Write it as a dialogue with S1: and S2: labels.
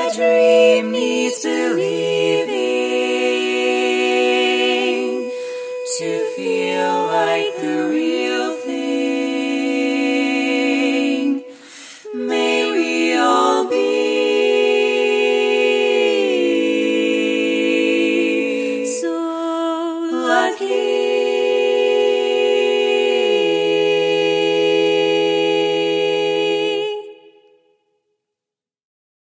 S1: a dream needs believing to feel like the real thing.